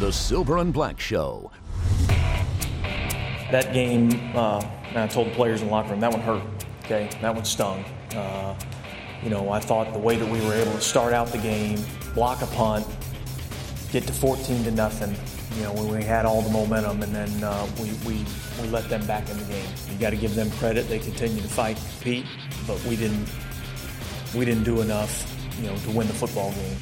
The Silver and Black Show. That game, I told the players in the locker room, that one hurt, okay? That one stung. I thought the way that we were able to start out the game, block a punt, get to 14-0, when we had all the momentum, and then we let them back in the game. You got to give them credit. They continue to fight, compete, but we didn't do enough, to win the football game.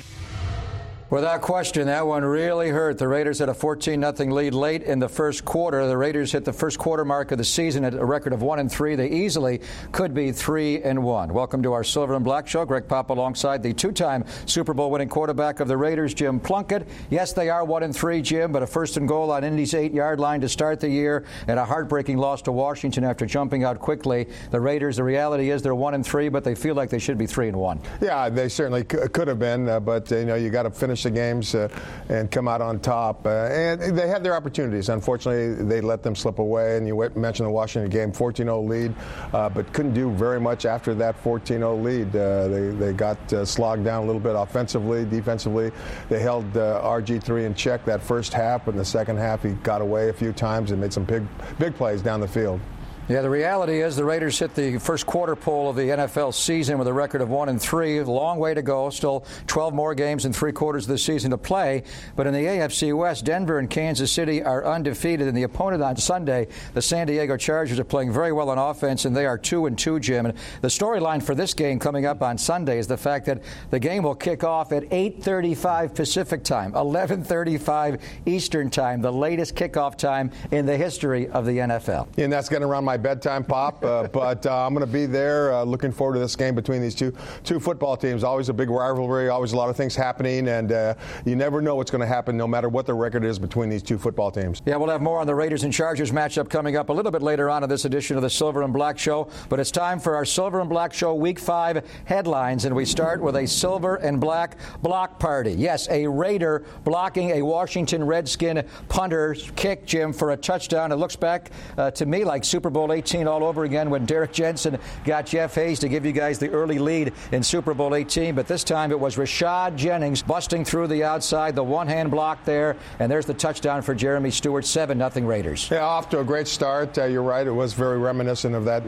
Without question, that one really hurt. The Raiders had a 14-0 lead late in the first quarter. The Raiders hit the first quarter mark of the season at a record of 1-3. They easily could be 3-1. Welcome to our Silver and Black Show. Greg Pop alongside the two-time Super Bowl winning quarterback of the Raiders, Jim Plunkett. Yes, they are 1-3, Jim, but a first and goal on Indy's 8-yard line to start the year and a heartbreaking loss to Washington after jumping out quickly. The Raiders, the reality is they're 1-3, but they feel like they should be 3-1. Yeah, they certainly could have been, but you got to finish the games and come out on top. And they had their opportunities. Unfortunately, they let them slip away. And you mentioned the Washington game, 14-0 lead, but couldn't do very much after that 14-0 lead. They got slogged down a little bit offensively, defensively. They held RG3 in check that first half, but in the second half he got away a few times and made some big plays down the field. Yeah, the reality is the Raiders hit the first quarter pole of the NFL season with a record of 1-3. A long way to go. Still 12 more games and 3 quarters of the season to play. But in the AFC West, Denver and Kansas City are undefeated. And the opponent on Sunday, the San Diego Chargers, are playing very well on offense, and they are 2-2, Jim. And the storyline for this game coming up on Sunday is the fact that the game will kick off at 8:35 Pacific time, 11:35 Eastern time, the latest kickoff time in the history of the NFL. And that's getting around my bedtime, Pop, but I'm going to be there looking forward to this game between these two football teams. Always a big rivalry, always a lot of things happening, and you never know what's going to happen no matter what the record is between these two football teams. Yeah, we'll have more on the Raiders and Chargers matchup coming up a little bit later on in this edition of the Silver and Black Show, but it's time for our Silver and Black Show Week 5 headlines, and we start with a Silver and Black block party. Yes, a Raider blocking a Washington Redskin punter's kick, Jim, for a touchdown. It looks back to me like Super Bowl 18 all over again when Derek Jensen got Jeff Hayes to give you guys the early lead in Super Bowl 18. But this time it was Rashad Jennings busting through the outside, the one-hand block there, and there's the touchdown for Jeremy Stewart, 7-0 Raiders. Yeah, off to a great start. You're right. It was very reminiscent of that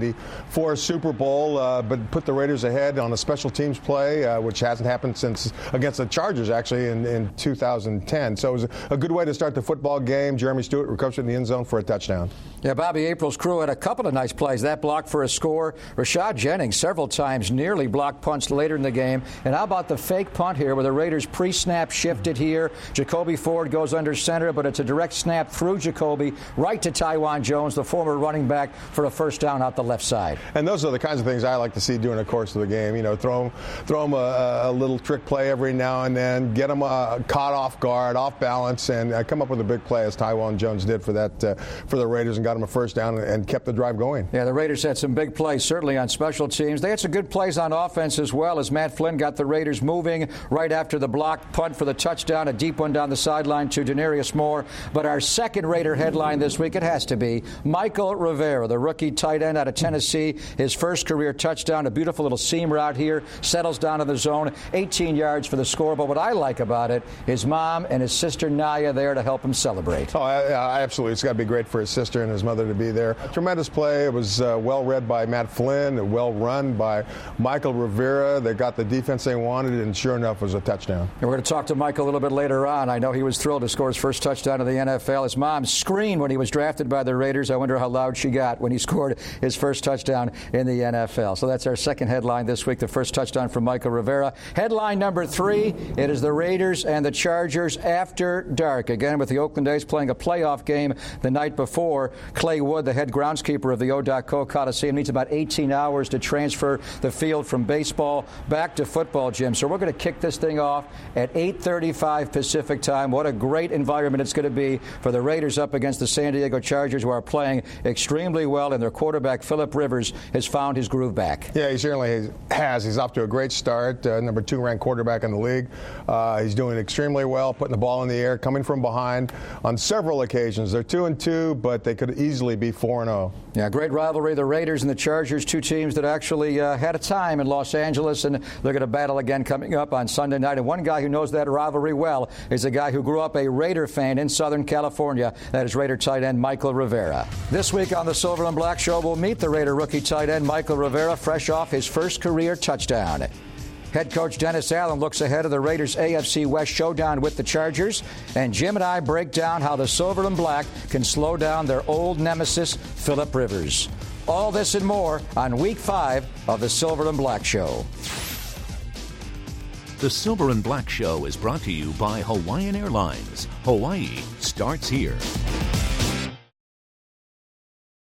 1984 Super Bowl, but put the Raiders ahead on a special teams play, which hasn't happened since against the Chargers, actually, in 2010. So it was a good way to start the football game. Jeremy Stewart recovers in the end zone for a touchdown. Yeah, Bobby April's crew had a couple of nice plays. That block for a score. Rashad Jennings several times nearly blocked punts later in the game. And how about the fake punt here where the Raiders pre-snap shifted here. Jacoby Ford goes under center, but it's a direct snap through Jacoby right to Taiwan Jones, the former running back, for a first down out the left side. And those are the kinds of things I like to see during the course of the game. Throw them a little trick play every now and then, get them caught off guard, off balance, and come up with a big play as Taiwan Jones did for the Raiders and got them a first down and kept the drive going. Yeah, the Raiders had some big plays, certainly on special teams. They had some good plays on offense as well, as Matt Flynn got the Raiders moving right after the block punt for the touchdown, a deep one down the sideline to Denarius Moore. But our second Raider headline this week, it has to be Michael Rivera, the rookie tight end out of Tennessee. His first career touchdown, a beautiful little seam route here, settles down in the zone, 18 yards for the score. But what I like about it, his mom and his sister Naya there to help him celebrate. Oh, absolutely. It's got to be great for his sister and his mother to be there. Tremendous play. It was well read by Matt Flynn, well run by Michael Rivera. They got the defense they wanted, and sure enough, it was a touchdown. And we're going to talk to Michael a little bit later on. I know he was thrilled to score his first touchdown in the NFL. His mom screamed when he was drafted by the Raiders. I wonder how loud she got when he scored his first touchdown in the NFL. So that's our second headline this week, the first touchdown from Michael Rivera. Headline number 3, it is the Raiders and the Chargers after dark. Again, with the Oakland A's playing a playoff game the night before. Clay Wood, the head groundskeeper of the O.Co Coliseum, needs about 18 hours to transfer the field from baseball back to football, Jim. So we're going to kick this thing off at 8:35 Pacific time. What a great environment it's going to be for the Raiders up against the San Diego Chargers, who are playing extremely well, and their quarterback, Phillip Rivers, has found his groove back. Yeah, he certainly has. He's off to a great start, number 2 ranked quarterback in the league. He's doing extremely well, putting the ball in the air, coming from behind on several occasions. They're 2-2, but they could easily be 4-0 4-0. Yeah, great rivalry. The Raiders and the Chargers, two teams that actually had a time in Los Angeles, and they're going to battle again coming up on Sunday night. And one guy who knows that rivalry well is a guy who grew up a Raider fan in Southern California. That is Raider tight end Michael Rivera. This week on the Silver and Black Show, we'll meet the Raider rookie tight end Michael Rivera, fresh off his first career touchdown. Head coach Dennis Allen looks ahead of the Raiders' AFC West showdown with the Chargers, and Jim and I break down how the Silver and Black can slow down their old nemesis, Phillip Rivers. All this and more on Week 5 of the Silver and Black Show. The Silver and Black Show is brought to you by Hawaiian Airlines. Hawaii starts here.